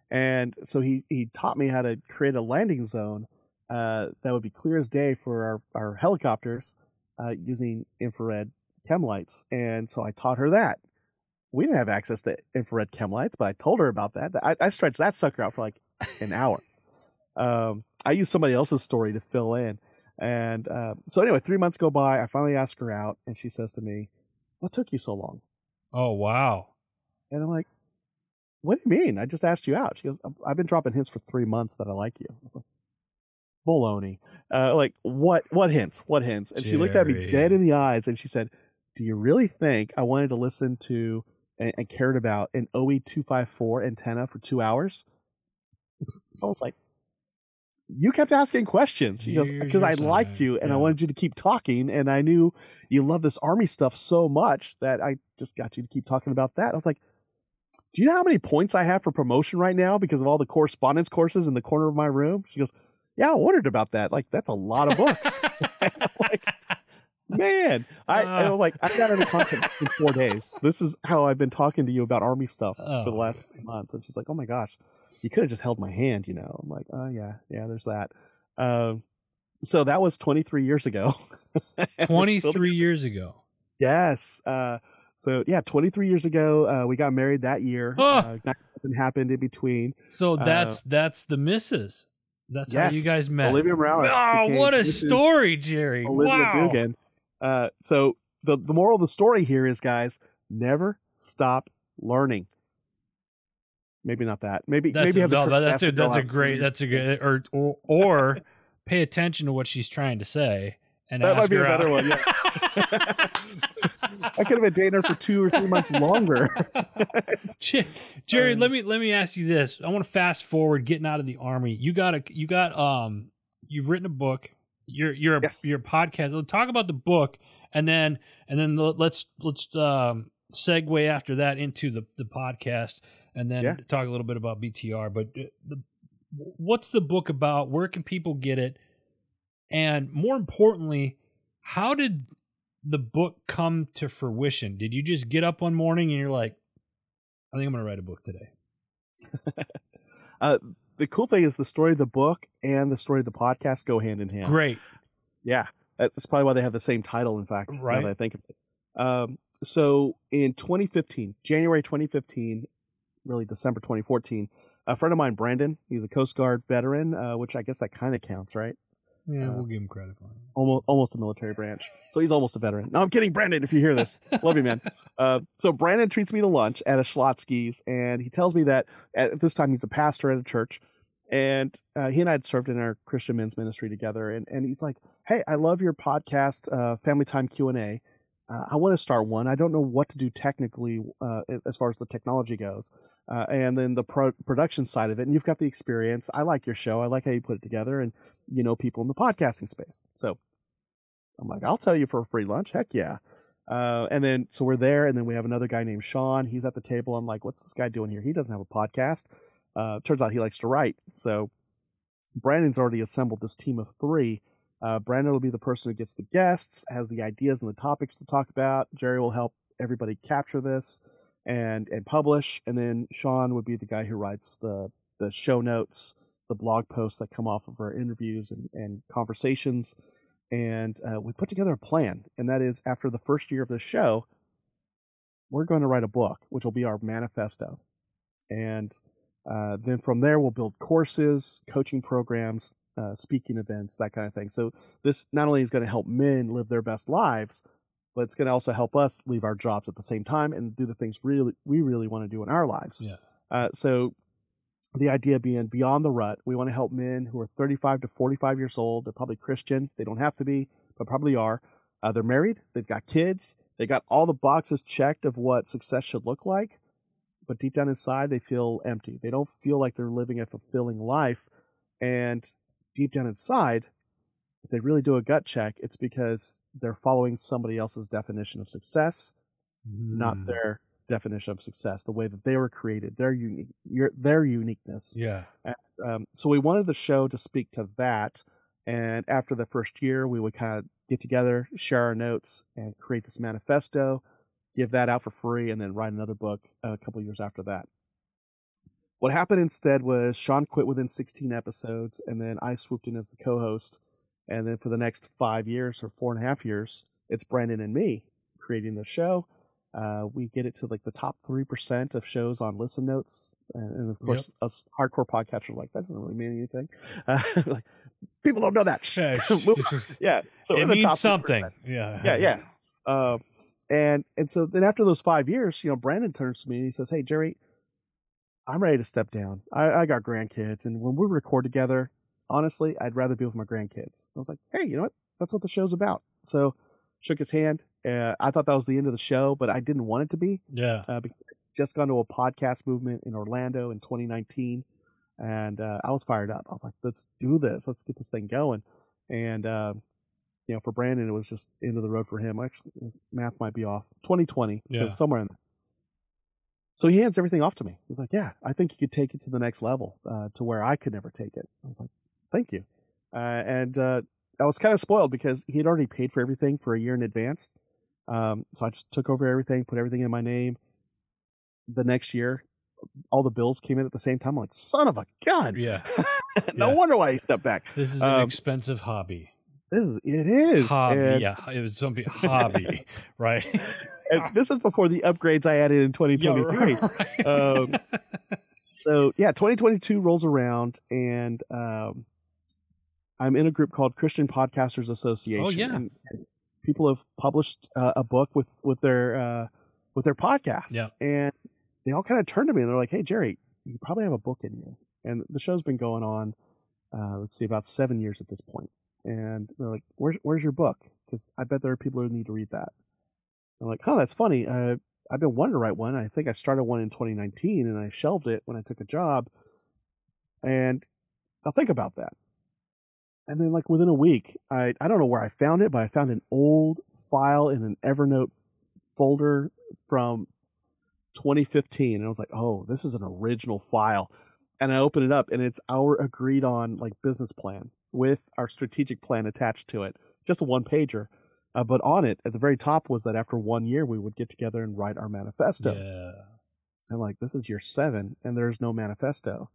And so he taught me how to create a landing zone that would be clear as day for our helicopters using infrared chem lights. And so I taught her that. We didn't have access to infrared chem lights, but I told her about that. I stretched that sucker out for like an hour. I used somebody else's story to fill in. And so anyway, 3 months go by. I finally ask her out, and she says to me, "What took you so long?" Oh, wow. And I'm like, "What do you mean? I just asked you out." She goes, "I've been dropping hints for 3 months that I like you." I was like, "Baloney." Like, what hints? What hints? And she looked at me dead in the eyes, and she said, "Do you really think I wanted to listen to and cared about an OE254 antenna for 2 hours?" I was like, "You kept asking questions." He goes, "Because I liked you and I wanted you to keep talking, and I knew you love this Army stuff so much that I just got you to keep talking about that." I was like, "Do you know how many points I have for promotion right now because of all the correspondence courses in the corner of my room?" She goes, "Yeah, I wondered about that. Like, that's a lot of books." Like, man, I was like, "I got into content in 4 days. This is how I've been talking to you about Army stuff for the last 3 months." And she's like, "Oh my gosh, you could have just held my hand, you know." I'm like, "Oh yeah, there's that." So that was 23 years ago. 23 years ago. Yes. So yeah, 23 years ago, we got married that year. Nothing happened in between. So that's the missus. That's how you guys met. Olivia Morales. Oh, what a story, Jerry. Olivia wow. Dugan. So the moral of the story here is, guys, never stop learning. Maybe not that. Maybe have the that's a good or pay attention to what she's trying to say. And that might be a better one. Yeah. I could have been dating her for 2 or 3 months longer. Jerry, let me ask you this. I want to fast forward, getting out of the Army. You've written a book. You're a podcast. Let's talk about the book, and then let's segue after that into the podcast, and then talk a little bit about BTR. But what's the book about? Where can people get it? And more importantly, how did the book come to fruition? Did you just get up one morning and you're like, "I think I'm going to write a book today"? The cool thing is the story of the book and the story of the podcast go hand in hand. Great. Yeah. That's probably why they have the same title, in fact, right. Now that I think of it. So in 2015, January 2015, really December 2014, a friend of mine, Brandon, he's a Coast Guard veteran, which I guess that kind of counts, right? Yeah, we'll give him credit for it. Almost a military branch. So he's almost a veteran. No, I'm kidding, Brandon, if you hear this. Love you, man. So Brandon treats me to lunch at a Schlotsky's, and he tells me that at this time he's a pastor at a church, and he and I had served in our Christian men's ministry together, and he's like, "Hey, I love your podcast, Family Time Q&A. I want to start one. I don't know what to do technically as far as the technology goes, and then the production side of it. And you've got the experience. I like your show. I like how you put it together, and you know people in the podcasting space. So I'm like, I'll tell you for a free lunch. Heck yeah. And then so we're there, and then we have another guy named Sean. He's at the table. I'm like, what's this guy doing here? He doesn't have a podcast. Turns out he likes to write. So Brandon's already assembled this team of 3. Brandon will be the person who gets the guests, has the ideas and the topics to talk about. Jerry will help everybody capture this and publish. And then Sean would be the guy who writes the show notes, the blog posts that come off of our interviews and conversations. And we put together a plan. And that is, after the first year of the show, we're going to write a book, which will be our manifesto. And then from there, we'll build courses, coaching programs, speaking events, that kind of thing. So this not only is going to help men live their best lives, but it's going to also help us leave our jobs at the same time and do the things we really want to do in our lives. Yeah. So the idea being, beyond the rut, we want to help men who are 35 to 45 years old. They're probably Christian. They don't have to be, but probably are. They're married. They've got kids. They got all the boxes checked of what success should look like. But deep down inside, they feel empty. They don't feel like they're living a fulfilling life. And deep down inside, if they really do a gut check, it's because they're following somebody else's definition of success, not their definition of success, the way that they were created, their uniqueness. Yeah. And, so we wanted the show to speak to that. And after the first year, we would kind of get together, share our notes, and create this manifesto, give that out for free, and then write another book a couple years after that. What happened instead was Sean quit within 16 episodes, and then I swooped in as the co-host. And then for the next 5 years or 4.5 years, it's Brandon and me creating the show. We get it to like the top 3% of shows on Listen Notes, and of course, us hardcore podcasters are like, that doesn't really mean anything. Like, people don't know that. Yeah, so it we're the means top something. 3%. Yeah. And so then after those 5 years, Brandon turns to me and he says, "Hey, Jerry, I'm ready to step down. I got grandkids, and when we record together, honestly, I'd rather be with my grandkids." I was like, "Hey, you know what? That's what the show's about." So shook his hand. I thought that was the end of the show, but I didn't want it to be. Yeah. Because I just gone to a podcast movement in Orlando in 2019, and I was fired up. I was like, "Let's do this. Let's get this thing going." And for Brandon, it was just end of the road for him. Actually, math might be off. 2020, so somewhere in there. So he hands everything off to me. He's like, "Yeah, I think you could take it to the next level, to where I could never take it." I was like, "Thank you." And I was kind of spoiled because he had already paid for everything for a year in advance. So I just took over everything, put everything in my name. The next year, all the bills came in at the same time. I'm like, son of a gun. Yeah. No wonder why he stepped back. This is an expensive hobby. It is. Hobby, and, it was something hobby, right? And this is before the upgrades I added in 2023. Yeah, right. So 2022 rolls around, and I'm in a group called Christian Podcasters Association. Oh yeah. And people have published a book with their podcasts, and they all kind of turned to me and they're like, "Hey, Jerry, you probably have a book in you." And the show's been going on, about 7 years at this point. And they're like, "Where's your book? Because I bet there are people who need to read that." I'm like, "Oh, that's funny. I've been wanting to write one. I think I started one in 2019, and I shelved it when I took a job. And I'll think about that." And then, like, within a week, I don't know where I found it, but I found an old file in an Evernote folder from 2015. And I was like, "Oh, this is an original file." And I opened it up, and it's our agreed on like business plan with our strategic plan attached to it. Just a one pager. But on it, at the very top, was that after 1 year, we would get together and write our manifesto. Yeah. I'm like, this is year 7, and there's no manifesto.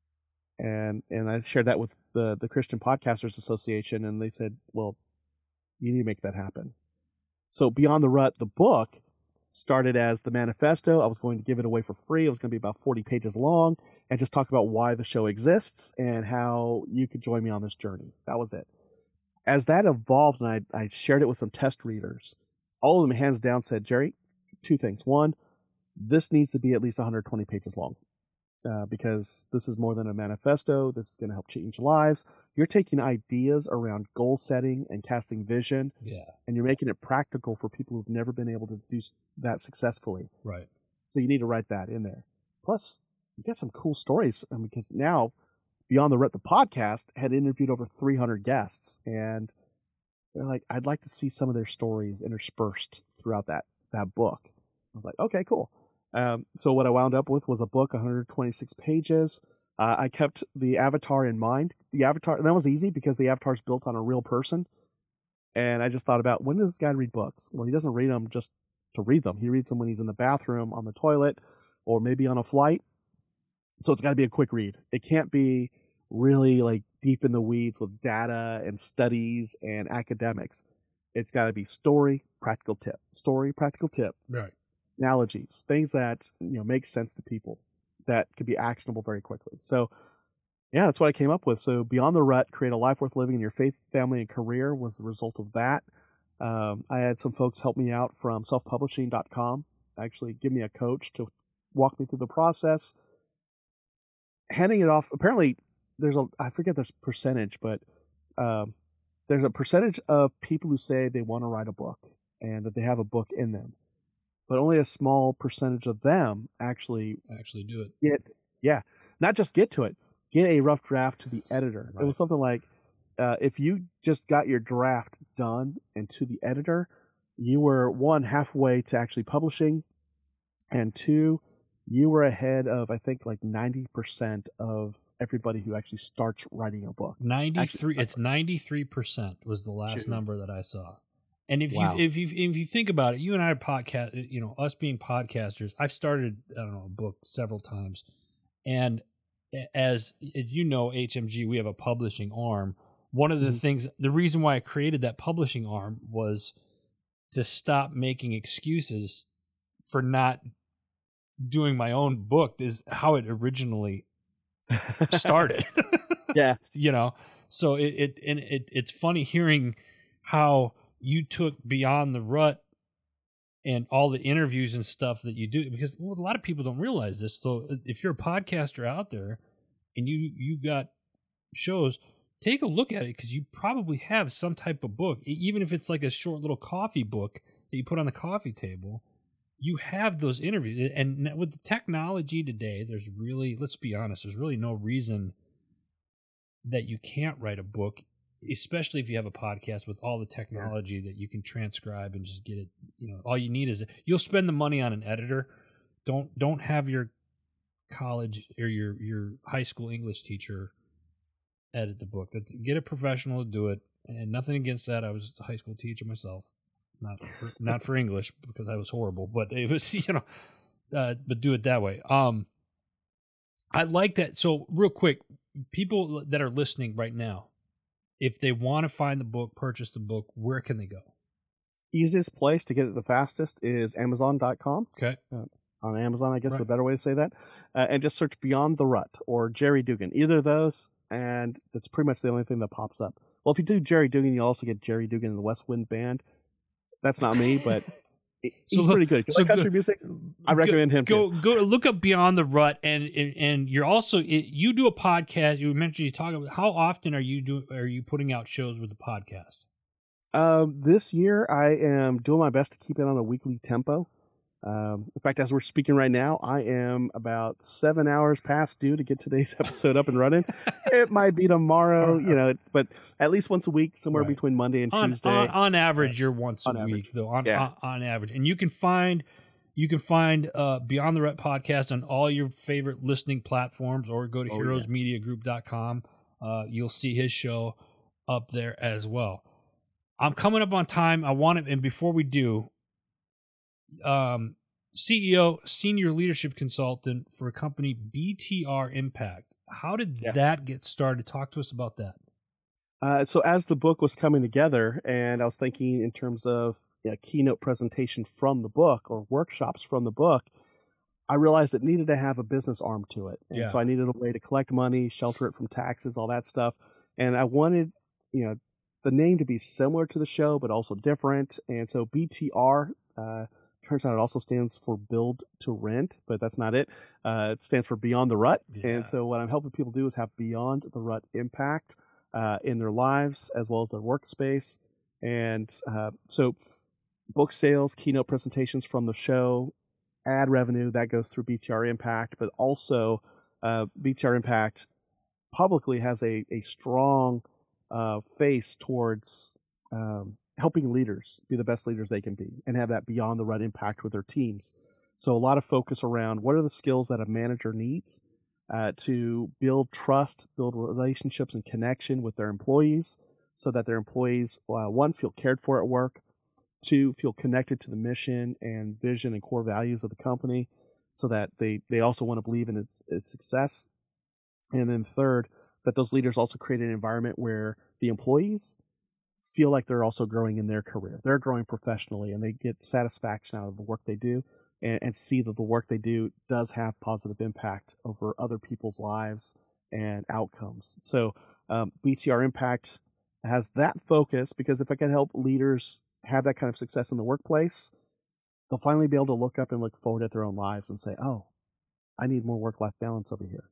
And I shared that with the Christian Podcasters Association, and they said, "Well, you need to make that happen." So Beyond the Rut, the book, started as the manifesto. I was going to give it away for free. It was going to be about 40 pages long, and just talk about why the show exists and how you could join me on this journey. That was it. As that evolved, and I shared it with some test readers, all of them hands down said, "Jerry, 2 things. 1, this needs to be at least 120 pages long, because this is more than a manifesto. This is going to help change lives. You're taking ideas around goal setting and casting vision, and you're making it practical for people who've never been able to do that successfully. Right. So you need to write that in there. Plus, you got some cool stories, because now Beyond the Rut, the podcast, had interviewed over 300 guests, and they're like, "I'd like to see some of their stories interspersed throughout that book." I was like, "Okay, cool." So what I wound up with was a book, 126 pages. I kept the avatar in mind. The avatar, and that was easy because the avatar is built on a real person. And I just thought about, when does this guy read books? Well, he doesn't read them just to read them. He reads them when he's in the bathroom, on the toilet, or maybe on a flight. So it's got to be a quick read. It can't be really like deep in the weeds with data and studies and academics. It's got to be story, practical tip. Story, practical tip. Right. Analogies, things that make sense to people, that could be actionable very quickly. So that's what I came up with. So Beyond the Rut, create a life worth living in your faith, family, and career, was the result of that. I had some folks help me out from selfpublishing.com, actually give me a coach to walk me through the process. Handing it off, apparently I forget the percentage, but there's a percentage of people who say they want to write a book and that they have a book in them, but only a small percentage of them actually do it. Not just get to it, get a rough draft to the editor. Right. It was something like, if you just got your draft done and to the editor, you were 1, halfway to actually publishing, and 2, you were ahead of, I think, like 90% of everybody who actually starts writing a book. 93. It's 93% was the last number that I saw. And if you think about it, you and I are podcast, us being podcasters, I've started, a book several times, And as you know, HMG, we have a publishing arm. One of the things, the reason why I created that publishing arm was to stop making excuses for not doing my own book, is how it originally started. Yeah. You know, so it's funny hearing how you took Beyond the Rut and all the interviews and stuff that you do, because a lot of people don't realize this. So if you're a podcaster out there and you got shows, take a look at it, because you probably have some type of book, even if it's like a short little coffee book that you put on the coffee table. You have those interviews, and with the technology today, there's really, let's be honest, there's really no reason that you can't write a book, especially if you have a podcast with all the technology that you can transcribe and just get it. You know, all you need is you'll spend the money on an editor. Don't have your college or your high school English teacher edit the book. Get a professional to do it. And nothing against that. I was a high school teacher myself. Not for English, because I was horrible, but it was, but do it that way. I like that. So real quick, people that are listening right now, if they want to find the book, purchase the book, where can they go? Easiest place to get it the fastest is Amazon.com. Okay. On Amazon, I guess is the better way to say that. And just search Beyond the Rut or Jerry Dugan, either of those, and that's pretty much the only thing that pops up. Well, if you do Jerry Dugan, you also get Jerry Dugan and the West Wind Band. That's not me, but he's pretty good. So country music, I recommend him too. Go look up Beyond the Rut, and you're also you do a podcast. You mentioned you talk about how often are you putting out shows with the podcast? This year I am doing my best to keep it on a weekly tempo. In fact, as we're speaking right now, I am about 7 hours past due to get today's episode up and running. It might be tomorrow, but at least once a week, somewhere between Monday and Tuesday. On average, you're once a week, though. On average, and you can find Beyond the Rut podcast on all your favorite listening platforms, or go to heroesmediagroup.com. You'll see his show up there as well. I'm coming up on time. I want to, and before we do, CEO, senior leadership consultant for a company, BTR Impact. How did that get started? Talk to us about that. So as the book was coming together, and I was thinking in terms of a keynote presentation from the book or workshops from the book, I realized it needed to have a business arm to it. And so I needed a way to collect money, shelter it from taxes, all that stuff. And I wanted, the name to be similar to the show, but also different. And so BTR, turns out it also stands for Build to Rent, but that's not it. It stands for Beyond the Rut. Yeah. And so what I'm helping people do is have Beyond the Rut impact in their lives as well as their workspace. And so book sales, keynote presentations from the show, ad revenue, that goes through BTR Impact, but also BTR Impact publicly has a strong face towards helping leaders be the best leaders they can be and have that Beyond the Rut impact with their teams. So a lot of focus around what are the skills that a manager needs to build trust, build relationships and connection with their employees, so that their employees, one, feel cared for at work, two, feel connected to the mission and vision and core values of the company, so that they also want to believe in its success. And then third, that those leaders also create an environment where the employees feel like they're also growing in their career. They're growing professionally, and they get satisfaction out of the work they do, and see that the work they do does have positive impact over other people's lives and outcomes. So BTR Impact has that focus, because if I can help leaders have that kind of success in the workplace, they'll finally be able to look up and look forward at their own lives and say, oh, I need more work-life balance over here.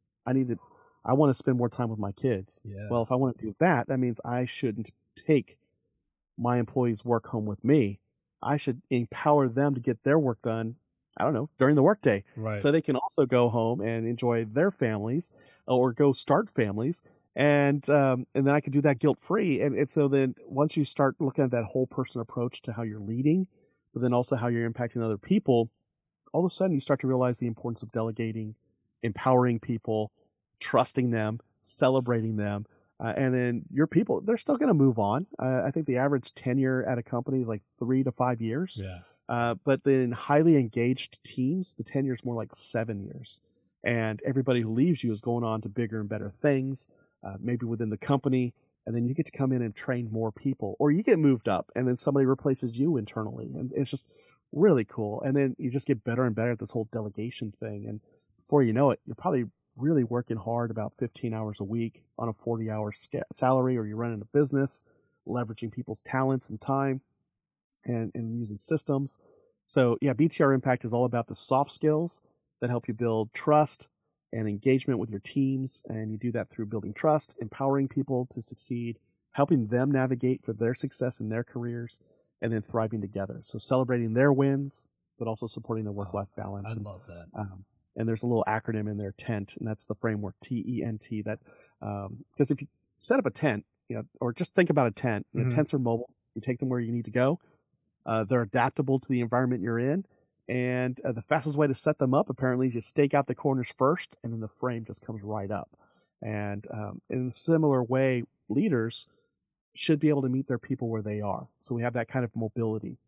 I want to spend more time with my kids. Yeah. Well, if I want to do that, that means I shouldn't take my employees' work home with me. I should empower them to get their work done, I don't know, during the workday. Right. So they can also go home and enjoy their families, or go start families. And then I can do that guilt-free. And so then once you start looking at that whole person approach to how you're leading, but then also how you're impacting other people, all of a sudden you start to realize the importance of delegating, empowering people, trusting them, celebrating them. And then your people, they're still going to move on. I think the average tenure at a company is like 3 to 5 years. Yeah. But then highly engaged teams, the tenure is more like 7 years. and everybody who leaves you is going on to bigger and better things, maybe within the company. And then you get to come in and train more people, or you get moved up and then somebody replaces you internally. And it's just really cool. And then you just get better and better at this whole delegation thing. And before you know it, you're probably really working hard, about 15 hours a week on a 40-hour salary, or you're running a business, leveraging people's talents and time and using systems. So yeah, BTR Impact is all about the soft skills that help you build trust and engagement with your teams. And you do that through building trust, empowering people to succeed, helping them navigate for their success in their careers, and then thriving together. So celebrating their wins, but also supporting the work-life balance. I love that. And there's a little acronym in there, TENT, and that's the framework, TENT. That because if you set up a tent, or just think about a tent. Tents are mobile. You take them where you need to go. They're adaptable to the environment you're in. And the fastest way to set them up, apparently, is you stake out the corners first, and then the frame just comes right up. And in a similar way, leaders should be able to meet their people where they are. So we have that kind of mobility.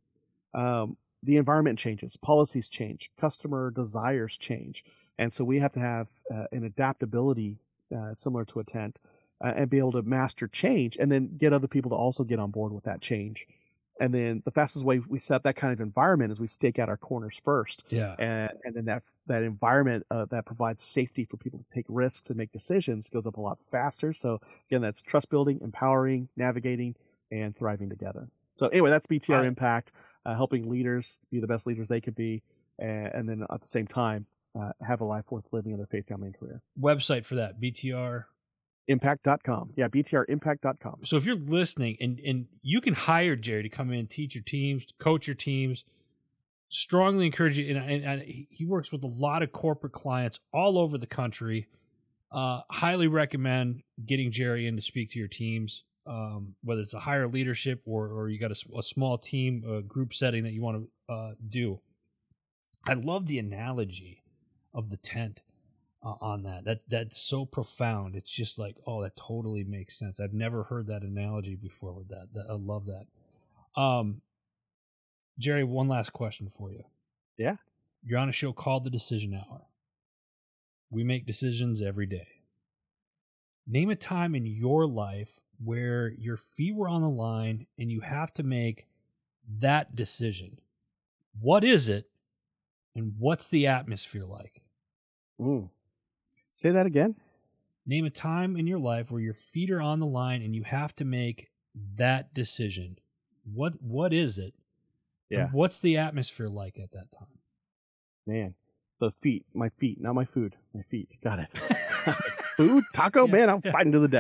The environment changes, policies change, customer desires change. And so we have to have an adaptability similar to a tent, and be able to master change, and then get other people to also get on board with that change. And then the fastest way we set up that kind of environment is we stake out our corners first. Yeah. And then that environment that provides safety for people to take risks and make decisions goes up a lot faster. So again, that's trust building, empowering, navigating, and thriving together. So anyway, that's BTR Impact, helping leaders be the best leaders they could be, and then at the same time have a life worth living in their faith, family, and career. Website for that, BTR Impact.com. Yeah, BTRimpact.com. So if you're listening and you can hire Jerry to come in, teach your teams, coach your teams, strongly encourage you. And he works with a lot of corporate clients all over the country. Highly recommend getting Jerry in to speak to your teams, whether it's a higher leadership or you got a small team, a group setting that you want to do. I love the analogy of the tent. On that's so profound. It's just like, oh, that totally makes sense. I've never heard that analogy before with that. I love that. Jerry, one last question for you. Yeah. You're on a show called The Decision Hour. We make decisions every day. Name a time in your life where your feet were on the line and you have to make that decision. What is it, and what's the atmosphere like? Say that again. Name a time in your life where your feet are on the line and you have to make that decision. What is it? Yeah. And what's the atmosphere like at that time? Man, my feet, not my food. My feet. Got it. Food? Taco? Yeah. Man, I'm fighting to the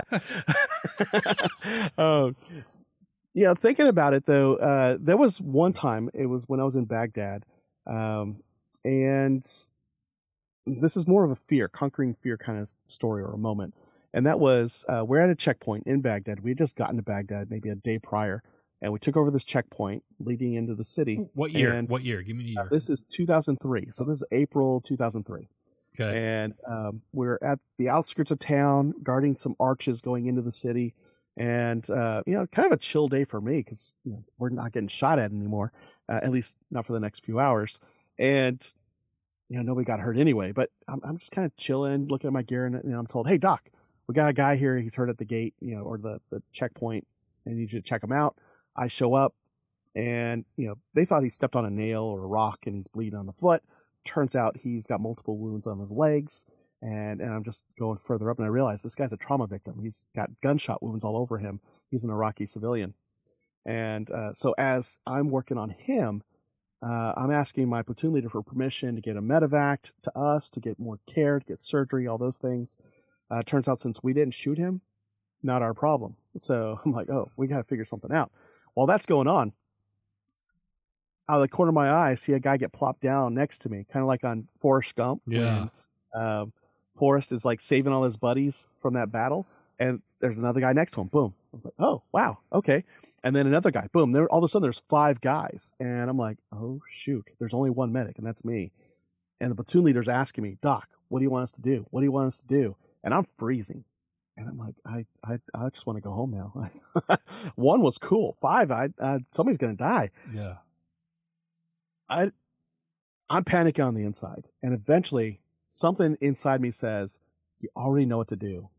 death. Thinking about it, though, there was one time, it was when I was in Baghdad, and this is more of a conquering fear kind of story or a moment. And that was, we're at a checkpoint in Baghdad. We had just gotten to Baghdad maybe a day prior, and we took over this checkpoint leading into the city. What year? What year? Give me a year. This is 2003. So this is April 2003. Okay. And we're at the outskirts of town, guarding some arches going into the city. And, kind of a chill day for me because we're not getting shot at anymore, at least not for the next few hours. And nobody got hurt anyway, but I'm just kind of chilling, looking at my gear, and I'm told, hey, Doc, we got a guy here. He's hurt at the gate, or the checkpoint, and you should check him out. I show up, and, they thought he stepped on a nail or a rock and he's bleeding on the foot. Turns out he's got multiple wounds on his legs, and I'm just going further up, and I realize this guy's a trauma victim. He's got gunshot wounds all over him. He's an Iraqi civilian. And so as I'm working on him, I'm asking my platoon leader for permission to get a medevac to us, to get more care, to get surgery, all those things. Turns out since we didn't shoot him, not our problem. So I'm like, oh, we got to figure something out. While that's going on, out of the corner of my eye, I see a guy get plopped down next to me, kind of like on Forrest Gump. Yeah. When Forrest is like saving all his buddies from that battle, and there's another guy next to him. Boom. I was like, oh, wow, okay. And then another guy, boom. All of a sudden, there's 5 guys. And I'm like, oh, shoot. There's only one medic, and that's me. And the platoon leader's asking me, Doc, what do you want us to do? What do you want us to do? And I'm freezing. And I'm like, I just want to go home now. 1 was cool. 5, somebody's going to die. Yeah. I'm panicking on the inside. And eventually, something inside me says, you already know what to do.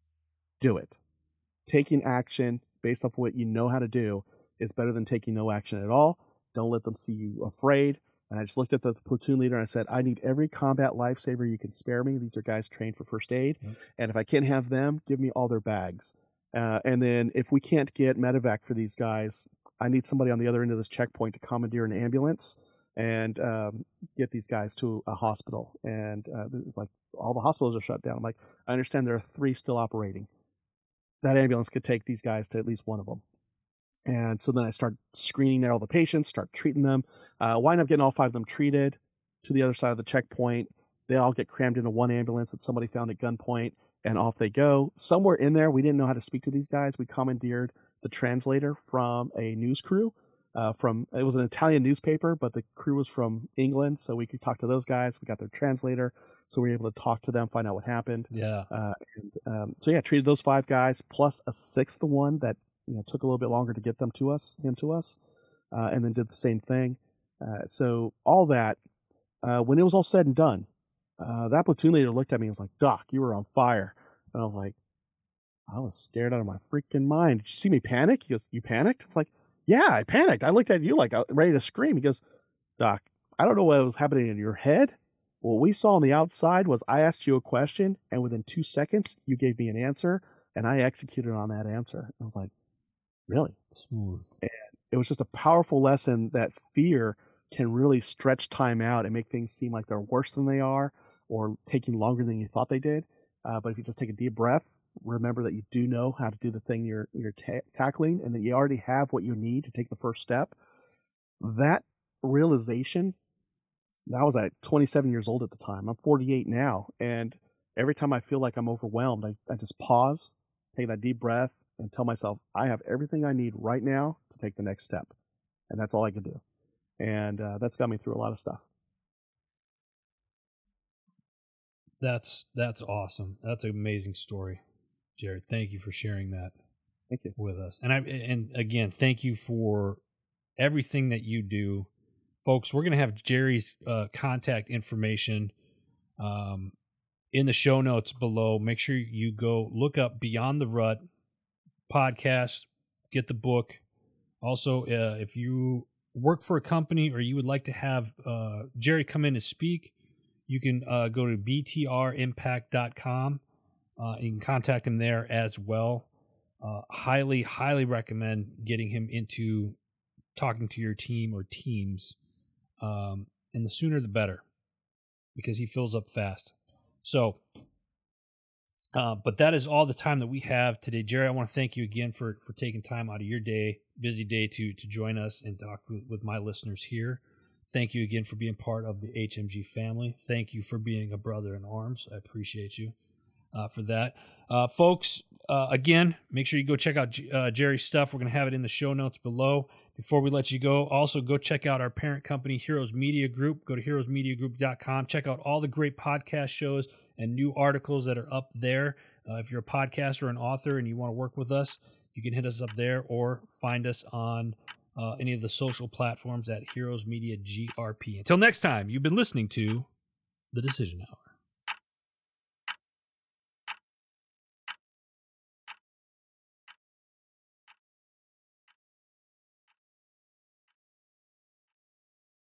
Do it. Taking action based off what you know how to do is better than taking no action at all. Don't let them see you afraid. And I just looked at the platoon leader and I said, I need every combat lifesaver you can spare me. These are guys trained for first aid. Mm-hmm. And if I can't have them, give me all their bags. And then if we can't get medevac for these guys, I need somebody on the other end of this checkpoint to commandeer an ambulance and get these guys to a hospital. And it was like, all the hospitals are shut down. I'm like, I understand there are 3 still operating. That ambulance could take these guys to at least one of them. And so then I start screening out all the patients, start treating them, wind up getting all 5 of them treated to the other side of the checkpoint. They all get crammed into one ambulance that somebody found at gunpoint, and off they go. Somewhere in there, we didn't know how to speak to these guys. We commandeered the translator from a news crew. It was an Italian newspaper, but the crew was from England, so we could talk to those guys. We got their translator, so we were able to talk to them, find out what happened. Yeah. Treated those 5 guys plus a 6th one that took a little bit longer to get him to us, and then did the same thing. So all that, when it was all said and done, that platoon leader looked at me and was like, Doc, you were on fire. And I was like, I was scared out of my freaking mind. Did you see me panic? He goes, you panicked? I was like, yeah, I panicked. I looked at you like ready to scream. He goes, Doc, I don't know what was happening in your head. What we saw on the outside was I asked you a question, and within 2 seconds, you gave me an answer, and I executed on that answer. I was like, really? Smooth. And it was just a powerful lesson that fear can really stretch time out and make things seem like they're worse than they are or taking longer than you thought they did. But if you just take a deep breath, remember that you do know how to do the thing you're tackling, and that you already have what you need to take the first step. That realization, I was at 27 years old at the time. I'm 48 now. And every time I feel like I'm overwhelmed, I just pause, take that deep breath, and tell myself, I have everything I need right now to take the next step. And that's all I can do. And that's got me through a lot of stuff. That's awesome. That's an amazing story, Jared. Thank you for sharing that. Thank you. With us. And again, thank you for everything that you do. Folks, we're going to have Jerry's contact information in the show notes below. Make sure you go look up Beyond the Rut podcast, get the book. Also, if you work for a company or you would like to have Jerry come in and speak, you can go to btrimpact.com. You can contact him there as well. Highly, highly recommend getting him into talking to your team or teams. And the sooner the better, because he fills up fast. So, but that is all the time that we have today. Jerry, I want to thank you again for taking time out of your busy day to join us and talk with my listeners here. Thank you again for being part of the HMG family. Thank you for being a brother in arms. I appreciate you for that. Folks, again, make sure you go check out Jerry's stuff. We're going to have it in the show notes below. Before we let you go, also go check out our parent company, Heroes Media Group. Go to heroesmediagroup.com. Check out all the great podcast shows and new articles that are up there. If you're a podcaster or an author and you want to work with us, you can hit us up there or find us on any of the social platforms at Heroes Media GRP. Until next time, you've been listening to The Decision House.